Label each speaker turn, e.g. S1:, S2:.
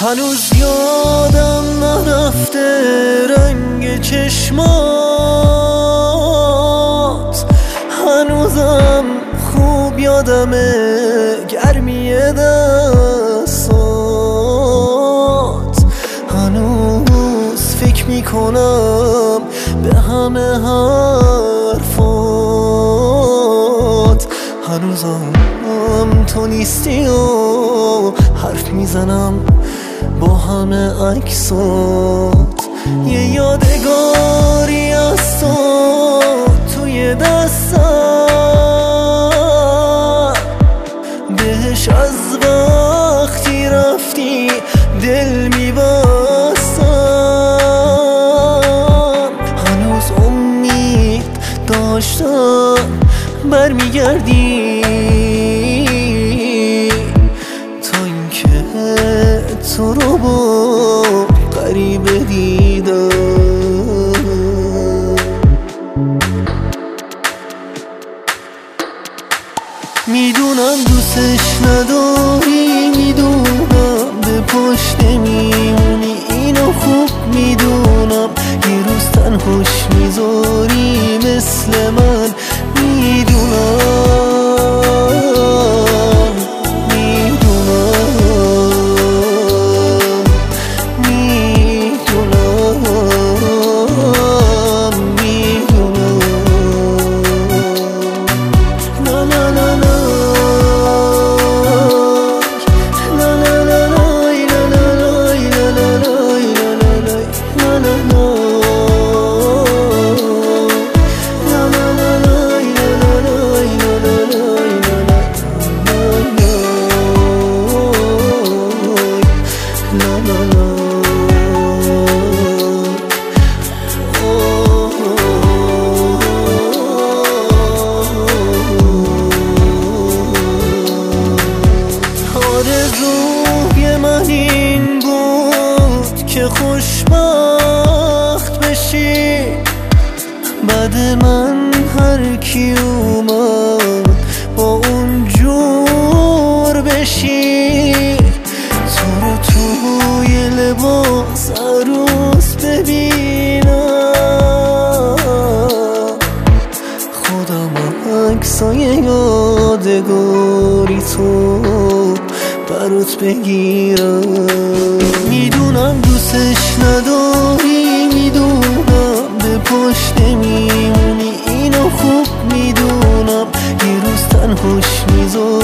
S1: هنوز یادم نرفته رنگ چشمات، هنوزم خوب یادمه گرمی دستات، هنوز فکر میکنم به همه حرفات، هنوزم تو نیستی و حرف میزنم با همه عکسات. یه یادگاری از تو توی دستم، بهش از وقتی رفتی دل میبستم، هنوز امید داشتم برمیگردی تا اینکه تو رو با غریبه دیدم. میدونم دوستش نداری، میدونم به پشت میمونی، اینو خوب میدونم، یه روز تنهاش میذاری مثل من، آرزوی من این بود که خوشبخت بشی، بعد من هر کی اومد با اون جور بشی، تو رو توی لباس عروس ببینم، خودم عکسای یادگاری تو برات بگیرم. میدونم دوستش نداری، میدونم به پشت میمونی، اینو خوب میدونم، یه روز تنهاش میذاری